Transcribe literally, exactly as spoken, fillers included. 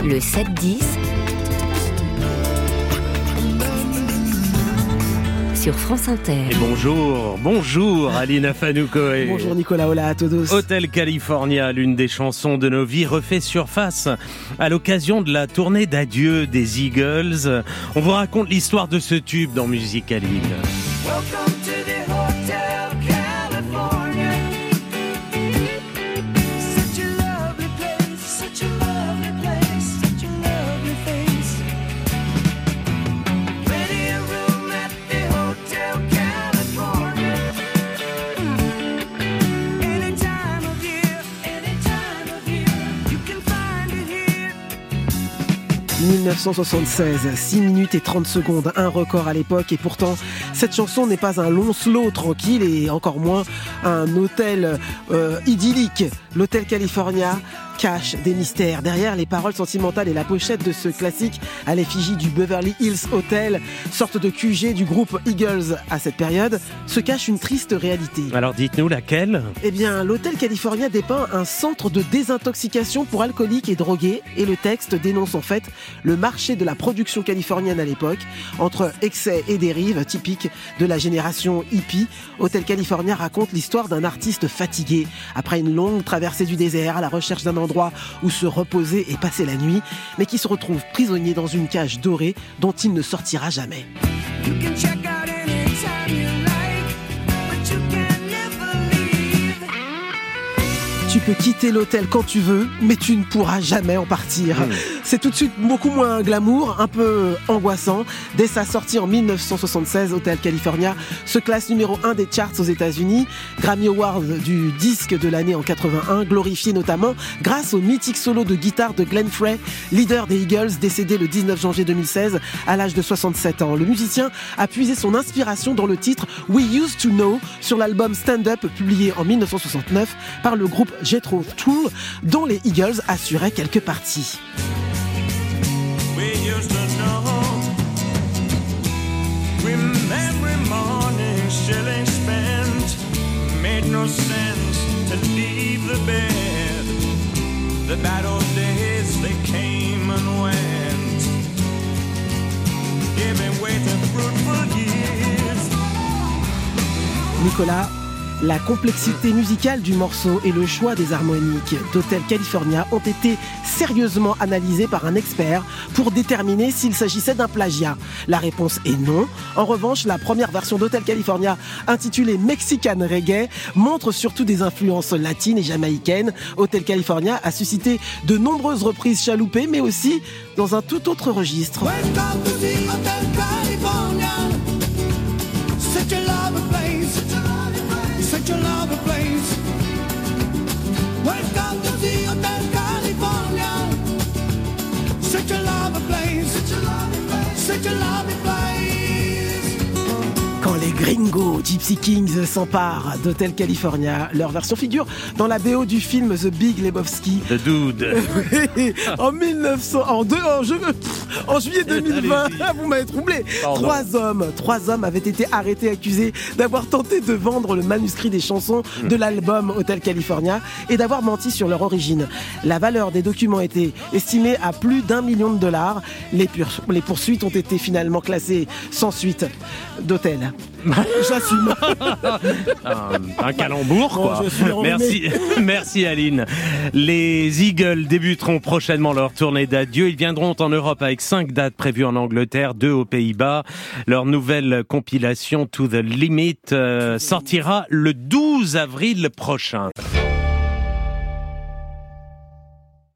Le sept dix sur France Inter. Et bonjour, bonjour Aline Afanoukoé. Bonjour Nicolas Ola à todos. Hotel California, l'une des chansons de nos vies, refait surface à l'occasion de la tournée d'adieu des Eagles. On vous raconte l'histoire de ce tube dans Musicaline. Welcome to the Hotel California. Such a lovely place, such a lovely place, such a lovely face. Plenty of room at the Hotel California. Any time of year, any time of year, you can find it here. dix-neuf cent soixante-seize, six minutes et trente secondes, un record à l'époque, et pourtant cette chanson n'est pas un long slow tranquille et encore moins un hôtel euh, idyllique. L'Hotel California cache des mystères. Derrière les paroles sentimentales et la pochette de ce classique à l'effigie du Beverly Hills Hotel, sorte de Q G du groupe Eagles à cette période, se cache une triste réalité. Alors dites-nous laquelle ? Eh bien, l'Hotel California dépeint un centre de désintoxication pour alcooliques et drogués, et le texte dénonce en fait le marché de la production californienne à l'époque, entre excès et dérives typiques de la génération hippie. Hotel California raconte l'histoire d'un artiste fatigué après une longue traversée du désert à la recherche d'un endroit où se reposer et passer la nuit, mais qui se retrouve prisonnier dans une cage dorée dont il ne sortira jamais. You can check out anytime you like, but you can never leave. Tu peux quitter l'hôtel quand tu veux, mais tu ne pourras jamais en partir. Mmh. C'est tout de suite beaucoup moins glamour, un peu angoissant. Dès sa sortie en dix-neuf cent soixante-seize, Hotel California se classe numéro un des charts aux États-Unis. Grammy Award du disque de l'année en quatre-vingt-un, glorifié notamment grâce au mythique solo de guitare de Glenn Frey, leader des Eagles, décédé le dix-neuf janvier deux mille seize à l'âge de soixante-sept ans. Le musicien a puisé son inspiration dans le titre We Used to Know sur l'album Stand Up publié en dix-neuf cent soixante-neuf par le groupe Jethro Tull, dont les Eagles assuraient quelques parties. We used to know, remembering morning shilling spent, made no sense to leave the bed. The bad old days, they came and went, giving way to fruitful years. Nicolas, la complexité musicale du morceau et le choix des harmoniques d'Hotel California ont été sérieusement analysés par un expert pour déterminer s'il s'agissait d'un plagiat. La réponse est non. En revanche, la première version d'Hotel California, intitulée Mexican Reggae, montre surtout des influences latines et jamaïcaines. Hotel California a suscité de nombreuses reprises chaloupées, mais aussi dans un tout autre registre. Welcome to the Hotel California. Such a lovely place. Such a lovely place. Welcome to the Hotel California. Such a lovely place. Such a lovely place. Such a lovely place. Quand les Gringos Gypsy Kings s'emparent d'Hotel California, leur version figure dans la B O du film The Big Lebowski. The Dude. en mille neuf cents, en, deux, en, je, en juillet deux mille vingt, vous m'avez troublé. Pardon. Trois hommes, trois hommes avaient été arrêtés, accusés d'avoir tenté de vendre le manuscrit des chansons mmh. de l'album Hotel California et d'avoir menti sur leur origine. La valeur des documents était estimée à plus d'un million de dollars. Les, pur- les poursuites ont été finalement classées sans suite d'Hotel. J'assume. un, un calembour, quoi. Oh, je suis merci, merci Aline. Les Eagles débuteront prochainement leur tournée d'adieu. Ils viendront en Europe avec cinq dates prévues en Angleterre, deux aux Pays-Bas. Leur nouvelle compilation To The Limit euh, sortira le douze avril prochain.